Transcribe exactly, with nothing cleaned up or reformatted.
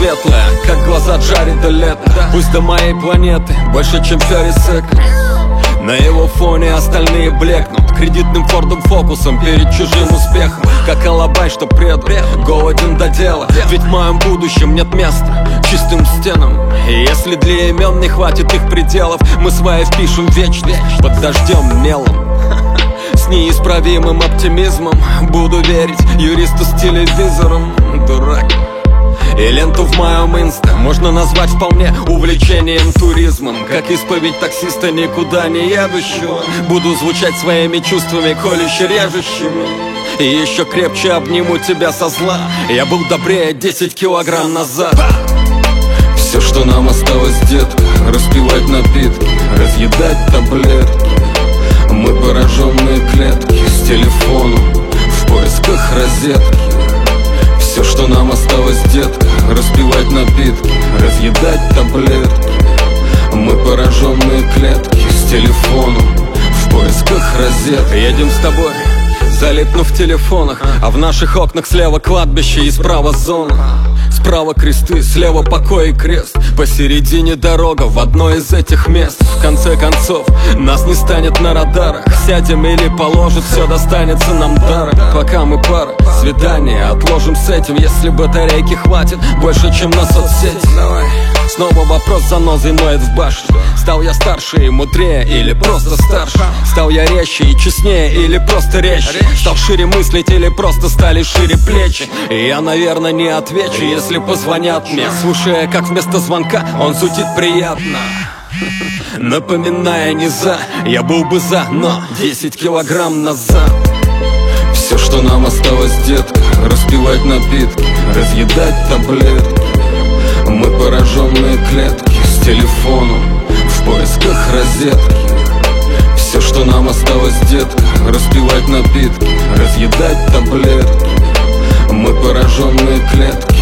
светлая, как глаза Джареда Лето. Пусть до моей планеты больше, чем Пересек. На его фоне остальные блекнут кредитным Фордом Фокусом перед чужим успехом. Как алабай, что предан, голоден до дела. Ведь в моем будущем нет места чистым стенам. И если для имен не хватит их пределов, мы свои впишем вечность под дождем мелом. С неисправимым оптимизмом буду верить юристу с телевизором. Дурак. И ленту в моем инста можно назвать вполне увлечением туризмом. Как исповедь таксиста никуда не едущего. Буду звучать своими чувствами, колюще режущими. И еще крепче обниму тебя со зла. Я был добрее десять килограмм назад. Все, что нам осталось, детка, распивать напитки, разъедать таблетки. Мы пораженные клетки с телефоном в поисках розетки. Все, что нам осталось, детка, распивать напитки, разъедать таблетки. Мы пораженные клетки с телефоном в поисках розетки. Едем с тобой, залипнув в телефонах, а в наших окнах слева кладбище и справа зона. Справа кресты, слева покой и крест. Посередине дорога в одно из этих мест. В конце концов, нас не станет на радарах. Сядем или положит, все достанется нам даром. Пока мы пара, свидание отложим с этим. Если батарейки хватит больше, чем на соцсети. Давай. Снова вопрос занозой ноет в башне. Стал я старше и мудрее или просто старше? Стал я резче и честнее или просто резче? Стал шире мыслить или просто стали шире плечи? И я, наверное, не отвечу, если позвонят мне, слушая, как вместо звонка он зудит приятно. Напоминая не за, я был бы за, но десять килограмм назад. Все, что нам осталось, детка, распивать напитки, разъедать таблетки. Мы пораженные клетки с телефоном в поисках розетки. Все, что нам осталось, детка, распивать напитки, разъедать таблетки. Мы пораженные клетки